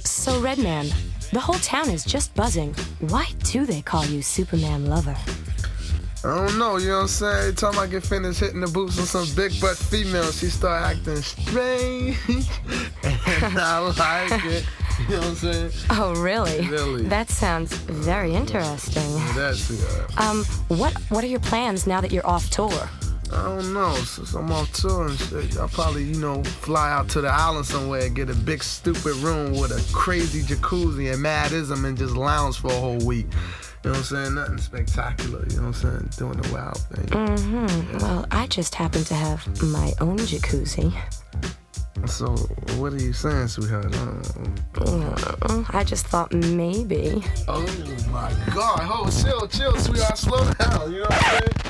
So, Redman, the whole town is just buzzing. Why do they call you Superman Lover? I don't know, you know what I'm saying? Every time I get finished hitting the boots on some big butt female, she start acting strange. And I like it. You know what I'm saying? Oh, really? Really. That sounds very interesting. That's What are your plans now that you're off tour? I don't know. Since I'm off tour and shit, I'll probably, fly out to the island somewhere and get a big stupid room with a crazy jacuzzi and madism and just lounge for a whole week. You know what I'm saying? Nothing spectacular, you know what I'm saying? Doing the wild thing. Mm-hmm. Well, I just happen to have my own jacuzzi. So, what are you saying, sweetheart? I just thought maybe. Oh, my God. Chill, sweetheart. Slow down. You know what I'm saying?